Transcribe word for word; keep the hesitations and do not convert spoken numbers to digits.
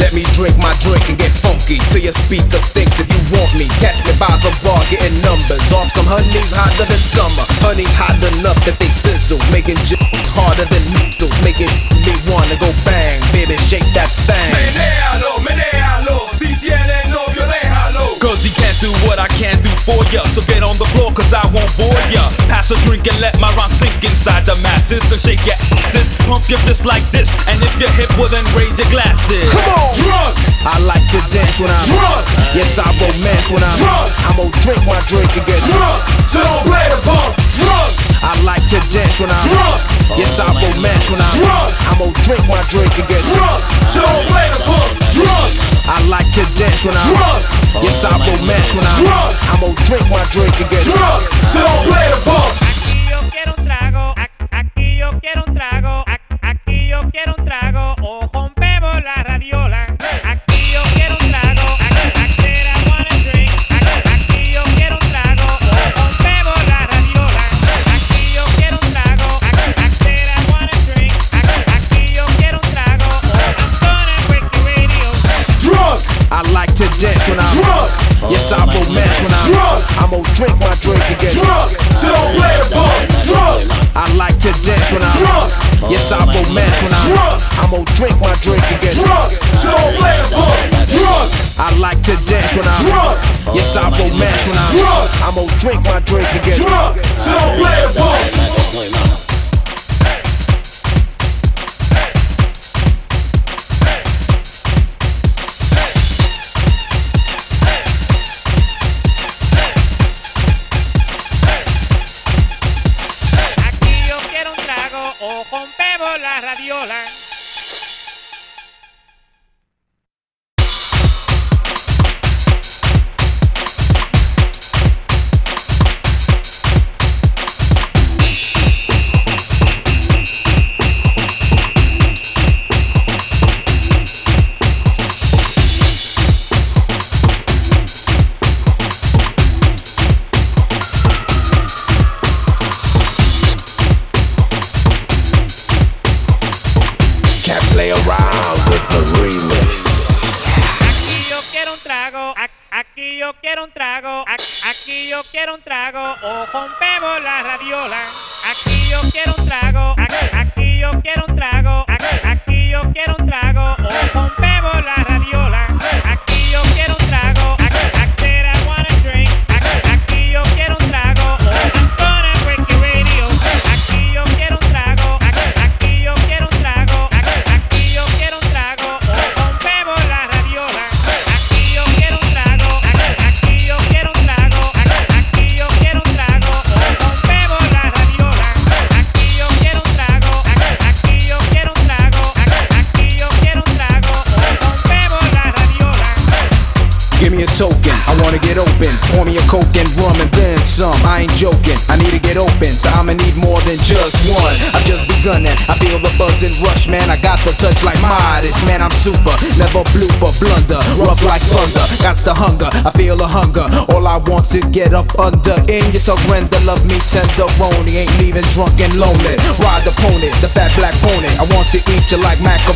Let me drink my drink and get funky till your speaker stinks. If you want me, catch me by the bar getting numbers off some honeys hotter than summer. Honeys hot enough that they sizzle, making j harder than needles, making me wanna go bang. Baby, shake that thing. Menéalo, menéalo, si tiene novio déjalo. Cause he can't do what I can't do for ya. So get on the floor cause I won't bore ya. Pass a drink and let my rhyme sink inside the masses. And shake your asses, pump your fist like this. And if you're hip, well then raise your glasses. Come on! Drunk! I like to dance when I'm drunk. Yes, I romance when I'm drunk. I'm gonna drink my drink and get drunk. So don't play the punk. Drunk! I like to dance when I'm drunk. Yes, I romance when I'm drunk. I'm gonna drink my drink and get drunk. So don't play the punk. Drunk! I like to dance when I'm drunk. Yes, I romance when I'm drunk. I'm gonna drink my drink and get drunk. So don't play the punk. Aquí yo quiero un trago, ac- aquí yo quiero un trago, ac- aquí yo quiero un trago, o rompemos la radiola. Aquí yo quiero un trago, ac- I said I wanna drink. Ac- Aquí yo quiero un trago, o rompemos la radiola. Aquí yo quiero un trago, ac- I said I wanna drink. Ac- Aquí yo quiero un trago, o I'm gonna break the radio. Drunk! I like to dance when I'm drunk. Yes, I romance when I'm drunk. I'm gonna drink my drink and get drunk. So don't play the punk. Drunk! I like to dance when I'm drunk. Yes, I romance when I'm drunk. I'm gonna drink my drink and get drunk. So don't play the punk. Drunk! I like to dance when I'm drunk. Yes, I romance when I'm drunk. I'm gonna drink my drink and get drunk. So don't play the punk. Aquí yo quiero un trago, o rompemos la radiola. Can't play around with the remix. Aquí yo quiero un trago, ac- aquí yo quiero un trago, ac- aquí yo quiero un trago, o rompemos la radiola. Aquí yo quiero un trago, ac- aquí yo quiero un trago, ac- aquí yo quiero un trago, o rompemos la radiola. Aquí yo quiero un trago, ac- I said I wanna drink. Ac- Aquí yo quiero un trago, o I'm gonna break your radio. Aquí yo quiero un trago, ac- aquí yo quiero un trago, ac- aquí yo quiero un trago, o rompemos la radiola. Aquí yo quiero un trago, ac- aquí yo quiero un trago, ac- aquí yo quiero un trago, o rompemos la radiola. Aquí yo quiero un trago, ac- aquí yo quiero un trago, ac- aquí yo quiero un trago, o rompemos la radiola. Give me a token, I wanna get open. Pour me a coke and rum and then some. I ain't joking, I need to get open, so I'ma need more than just one. I've just begun and I feel the buzz and rush, man. I got the touch like Midas, man. I'm super, never blooper, blunder, rough like thunder. Got the hunger, I feel the hunger. All I want's to get up under. In your surrender, love me tenderoni. Ain't leaving drunk and lonely. Ride the pony, the fat black pony. I want to eat you like macaroni.